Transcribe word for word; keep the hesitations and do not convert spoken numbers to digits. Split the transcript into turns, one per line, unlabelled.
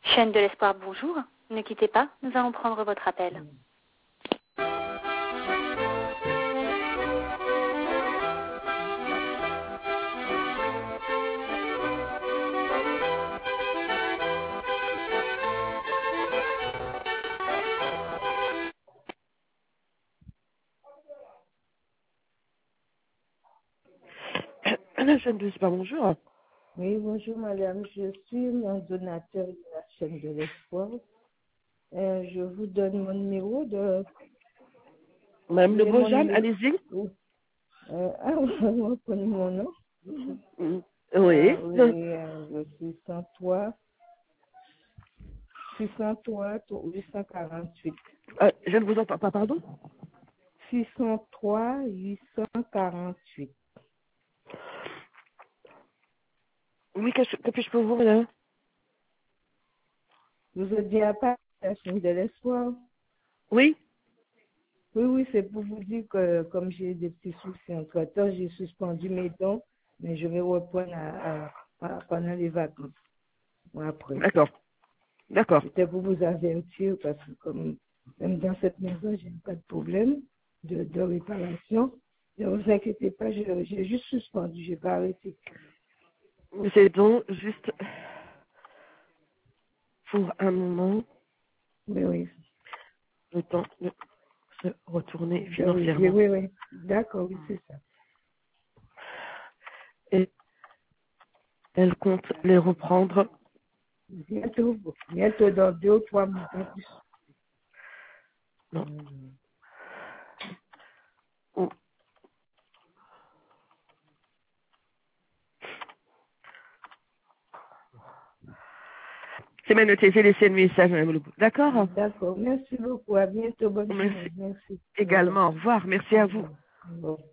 Chaîne de l'espoir, bonjour. Ne quittez pas, nous allons prendre votre appel.
La chaîne de l'espoir, bonjour.
Oui, bonjour madame, je suis un donateur de la chaîne de l'espoir. Euh, je vous donne mon numéro de...
Madame Le
Vous voulez mon
Beaujean,
numéro?
allez-y.
Oui. Euh, ah, vous reconnaissez mon nom?
Mm.
Ah
Oui.
oui, euh, je suis cent trois, six cent trois, huit cent quarante-huit.
Euh, je ne vous entends pas, pardon.
six cent trois, huit cent quarante-huit.
Oui, que, que puis-je pour vous, madame?
Vous êtes bien pas la chaîne de l'espoir?
Oui.
Oui, oui, c'est pour vous dire que comme j'ai des petits soucis entre-temps, j'ai suspendu mes dons, mais je vais reprendre à, à- à- pendant les vacances ou après.
D'accord. D'accord.
C'était pour vous avertir parce que comme même dans cette maison, j'ai pas de problème de, de réparation. Ne vous inquiétez pas, je- j'ai juste suspendu, j'ai pas arrêté.
C'est donc juste pour un moment,
Mais oui,
le temps de se retourner
oui, oui,
financièrement.
oui, oui. D'accord, oui, c'est ça.
Et elle compte les reprendre.
Bientôt, bientôt dans deux ou trois mois, pas plus.
Non.
Mhm.
Oh. C'est bien noté, j'ai laissé le message, madame Le Beaujean. D'accord.
D'accord, merci beaucoup, à bientôt, bonne
Merci
journée, merci. Au revoir.
également. Au revoir. Merci à
Au
vous.
revoir. Au revoir.